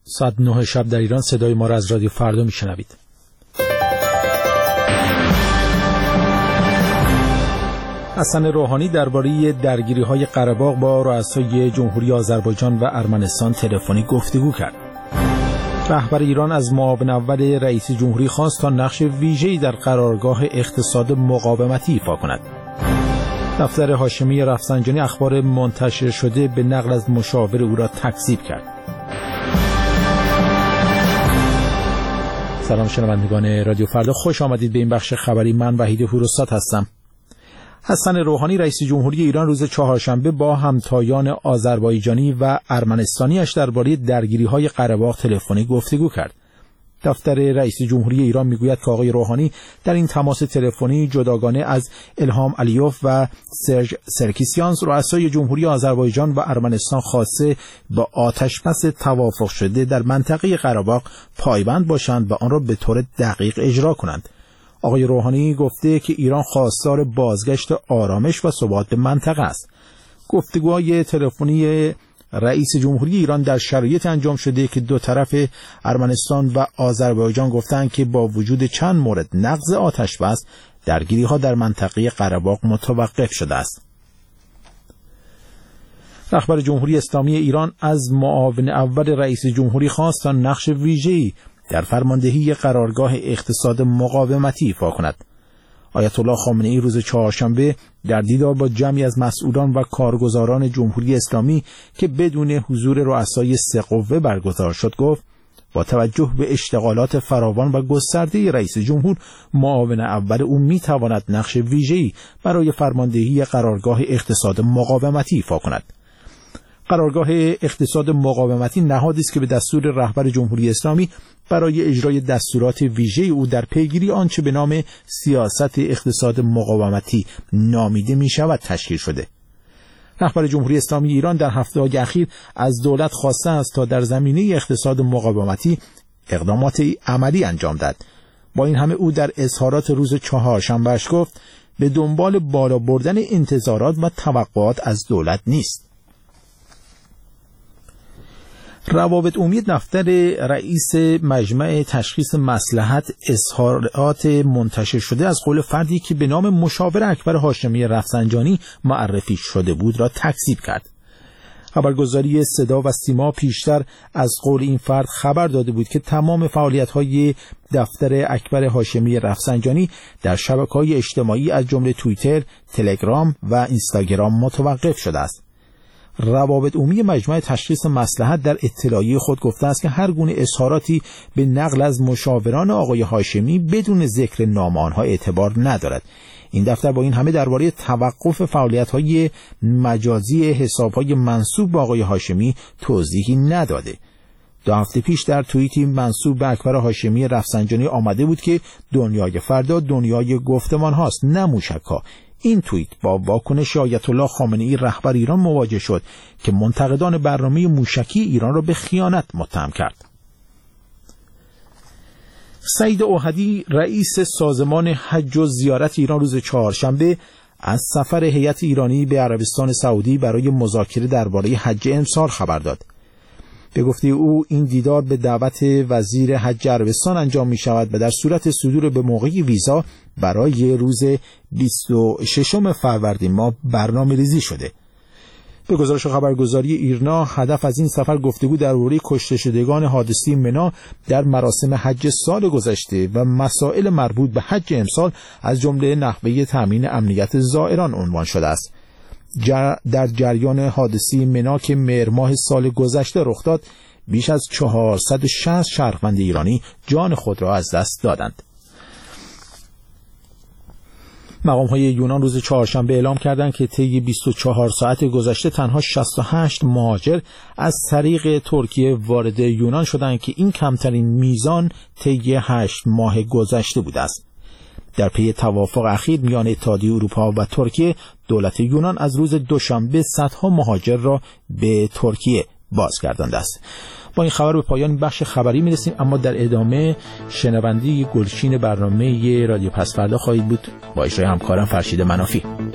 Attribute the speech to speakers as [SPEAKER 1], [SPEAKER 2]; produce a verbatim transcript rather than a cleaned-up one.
[SPEAKER 1] ساعت نه شب در ایران صدای ما را از رادیو فردا میشنوید. حسن روحانی درباره درگیری‌های قره‌باغ با رؤسای جمهوری آذربایجان و ارمنستان تلفنی گفتگو کرد. رهبر ایران از معاون اول رئیس جمهوری خواست تا نقش ویژه‌ای در قرارگاه اقتصاد مقاومتی ایفا کند. دفتر هاشمی رفسنجانی اخبار منتشر شده به نقل از مشاور او را تکذیب کرد. سلام شنوندگان رادیو فردا، خوش آمدید به این بخش خبری. من وحید هوروسات هستم. حسن روحانی رئیس جمهوری ایران روز چهارشنبه با همتایان آذربایجانی و ارمنستانیش درباره درگیری‌های قره‌باغ تلفنی گفتگو کرد. دفتر رئیس جمهوری ایران میگوید که آقای روحانی در این تماس تلفنی جداگانه از الهام علیوف و سرژ سرکیسیان رؤسای جمهوری آذربایجان و ارمنستان خواسته با آتش‌بس توافق شده در منطقه قره‌باغ پایبند باشند و آن را به طور دقیق اجرا کنند. آقای روحانی گفته که ایران خواستار بازگشت آرامش و ثبات منطقه است. گفتگوهای تلفنی رئیس جمهوری ایران در شرایط انجام شده که دو طرف ارمنستان و آذربایجان گفتند که با وجود چند مورد نقض آتش‌بس درگیری‌ها در منطقه قره‌باغ متوقف شده است. رهبر جمهوری اسلامی ایران از معاون اول رئیس جمهوری خواست تا نقش ویژه‌ای در فرماندهی قرارگاه اقتصاد مقاومتی ایفا کند. آیت الله خامنه‌ای روز چهارشنبه در دیدار با جمعی از مسئولان و کارگزاران جمهوری اسلامی که بدون حضور رؤسای سه قوه برگزار شد گفت با توجه به اشتغالات فراوان و گسترده رئیس جمهور، معاون اول او می‌تواند نقش ویژه‌ای برای فرماندهی قرارگاه اقتصاد مقاومتی ایفا کند. قرارگاه اقتصاد مقاومتی نهادی است که به دستور رهبر جمهوری اسلامی برای اجرای دستورات ویژه او در پیگیری آنچه به نام سیاست اقتصاد مقاومتی نامیده می شود تشکیل شده. رهبر جمهوری اسلامی ایران در هفته‌های اخیر از دولت خواسته است تا در زمینه اقتصاد مقاومتی اقدامات عملی انجام دهد. با این همه او در اظهارات روز چهارشنبهش گفت به دنبال بالا بردن انتظارات و توقعات از دولت نیست. روابط عمومی دفتر رئیس مجمع تشخیص مصلحت اظهارات منتشر شده از قول فردی که به نام مشاور اکبر هاشمی رفسنجانی معرفی شده بود را تکذیب کرد. خبرگزاری صدا و سیما پیشتر از قول این فرد خبر داده بود که تمام فعالیت‌های دفتر اکبر هاشمی رفسنجانی در شبکه‌های اجتماعی از جمله توییتر، تلگرام و اینستاگرام متوقف شده است. روابط عمومی مجمع تشخیص مصلحت در اطلاعیه خود گفته است که هر گونه اظهاراتی به نقل از مشاوران آقای هاشمی بدون ذکر نام آنها اعتبار ندارد. این دفتر با این همه درباره توقف فعالیت‌های مجازی حساب‌های منسوب به آقای هاشمی توضیحی نداده. دو هفته پیش در توییتی منسوب به اکبر هاشمی رفسنجانی آمده بود که دنیای فردا دنیای گفتمان هاست، نه موشک‌ها. این توییت با واکنش آیت الله خامنه‌ای رهبر ایران مواجه شد که منتقدان برنامه موشکی ایران را به خیانت متهم کرد. سعید اوحدی رئیس سازمان حج و زیارت ایران روز چهارشنبه از سفر هیئت ایرانی به عربستان سعودی برای مذاکره درباره حج امسال خبر داد. به گفته او این دیدار به دعوت وزیر حج عربستان انجام می شود و در صورت صدور به موقعی ویزا برای روز بیست و ششم فروردین ماه برنامه ریزی شده. به گزارش خبرگزاری ایرنا هدف از این سفر گفتگو درباره کشته شدگان حادثه منی در مراسم حج سال گذشته و مسائل مربوط به حج امسال از جمله نحوه تامین امنیت زائران عنوان شده است. جر در جریان حادثه منی که مهر ماه سال گذشته رخ داد، بیش از چهارصد و شصت شهروند ایرانی جان خود را از دست دادند. مقام‌های یونان روز چهارشنبه اعلام کردند که طی بیست و چهار ساعت گذشته تنها شصت و هشت مهاجر از طریق ترکیه وارد یونان شدند که این کمترین میزان طی هشت ماه گذشته بوده است. در پی توافق اخیر میان اتحادیه اروپا و ترکیه، دولت یونان از روز دوشنبه صدها مهاجر را به ترکیه بازگردانده است. با این خبر به پایان بخش خبری میرسیم، اما در ادامه شنوندی گلچین برنامه رادیو پس فردا خواهید بود با اجرای همکارم فرشید منافی.